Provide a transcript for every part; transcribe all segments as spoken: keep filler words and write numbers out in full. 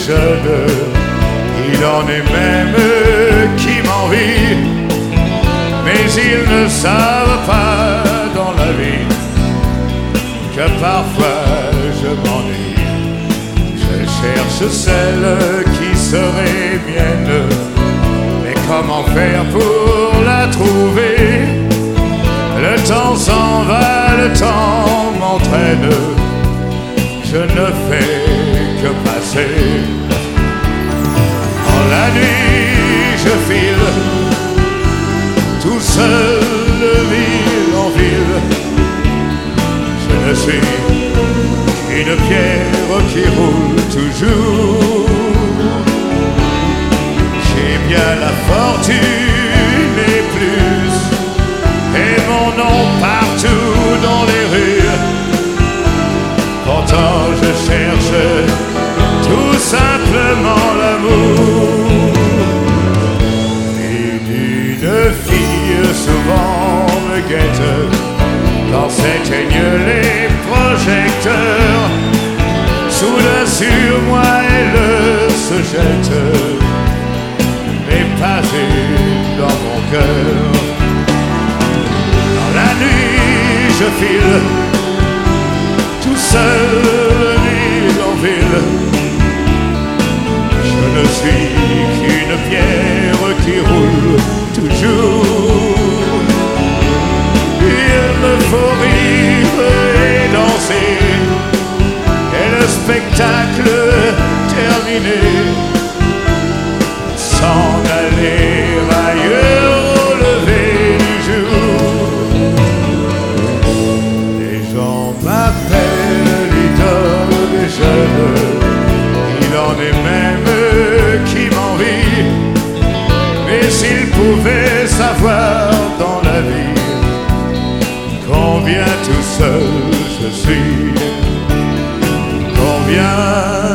jeunes. Il en est même qui m'envient, mais ils ne savent pas dans la vie que parfois je m'ennuie. Je cherche celle qui serait mienne, mais comment faire pour la trouver? Le temps s'en va, le temps m'entraîne, je ne fais que passer. Dans la nuit je file, tout seul de ville en ville. Je ne suis qu'une pierre qui roule toujours. J'ai bien la fortune et plus, et mon nom partout dans les rues. Pourtant je cherche tout simplement l'amour. Et d'une fille souvent me guette quand s'éteignent les projecteurs. Soudain sur moi elle se jette, mais pas une dans mon cœur. Dans la nuit je file, tout seul de ville en ville. Je ne suis qu'une pierre qui roule toujours. Il me faut rire et danser, et le spectacle terminé, s'en aller ailleurs au lever du jour. Les gens m'appellent l'idole des jeunes. Il en est même qui m'envient, mais s'ils pouvaient savoir dans la vie combien tout seul je suis, combien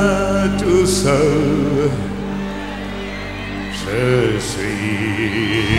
tout seul je suis.